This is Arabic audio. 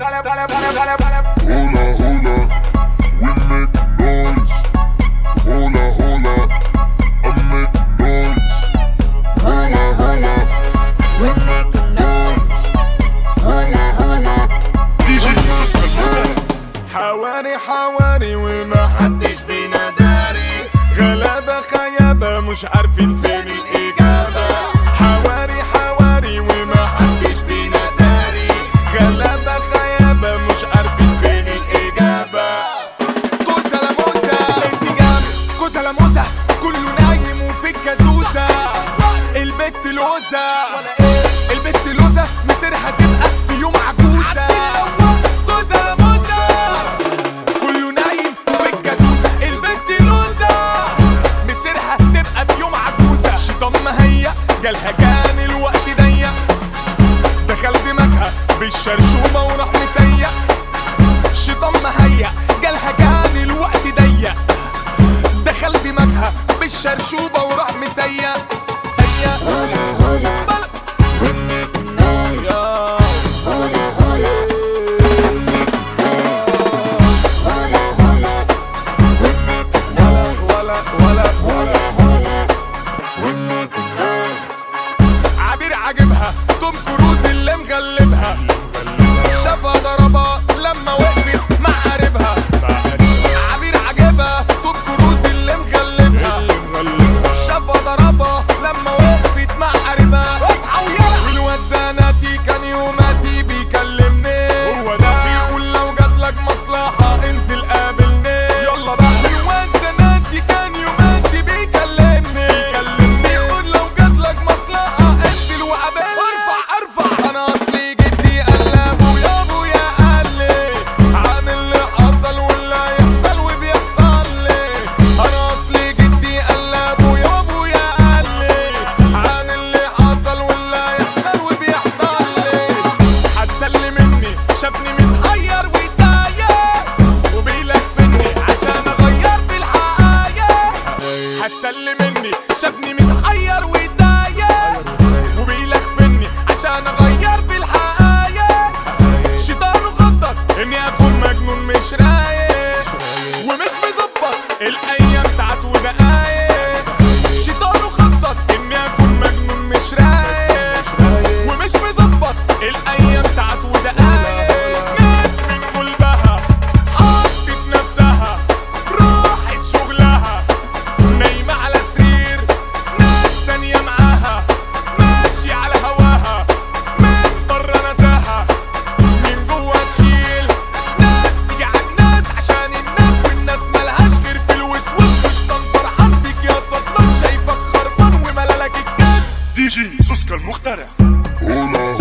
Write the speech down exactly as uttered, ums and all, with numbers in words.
حواري حواري وما حدش بينا داري، غلابة خيابة مش عارفين فين الإجابة. حواري حواري وما حدش بينا داري، غلابة خيابة مش عارفين فين الإجابة. كوسة لموسة انتجام، كوسة لموسة كله نايم وفي الكازوزة. البت لوزة البت لوزة مسيرها تبقى في يوم عجوزة. جالها كان الوقت ضيق، دخل دماغها بالشرشوبة وراح مسيق. شيطان مهيأ جالها كان الوقت ضيق، دخل دماغها بالشرشوبة وراح مسيق. هيا هولا هولا ونك النايش، هولا هولا هولا هولا ونك النايش، ولا ولا ولا هولا ونك النايش. عبير عاجبها توم كروز اللي مغلبها، شافها ضربها لما وقفت مع قريبها. عبير عاجبها توم كروز اللي مغلبها، شافها ضربها لما وقفت مع قريبها. اصحى ويلا. والواد زناتي كان يوماتي بيكلمني، هو ده بيقول لو جاتلك مصلحة انزل قابلني. يلا بقى. والواد زناتي كان يوماتي بيكلمني، بيقول لو جاتلك مصلحة انزل وقابلني. ارفع ارفع. انا اصلي جدي قال ابويا ابويا قال لي عن اللي حصل واللي هيحصل وبيحصل لي. انا اصلي جدي قال ابويا ابويا قال لي عن اللي حصل واللي هيحصل وبيحصل لي. حتى اللي مني شافني متحير وتايه وبيلفني عشان اغير في الحقايق. حتى اللي مني شافني متحير وتايه وبيلفني عشان اغير في الحقايق. شيطان خطط اني اكون مجنون مش رايق ومش مظبط الايام ساعات ودقايق. شيطان خطط اني اكون مجنون مش رايق ومش مظبط الايام ساعات ودقايق. ناس من قلبها حطت نفسها راحت شغلها، نايمة على سرير ناس تانية معاها، ماشية على هواها من برا نزاها، من جوا تشيل ناس تيجي على الناس عشان الناس، والناس ملهاش غير في الوسوس. وشطان فرحان بيك يا سطلان، شايفك خربان وملالك الجاز. دي جي سوسكا المخترع.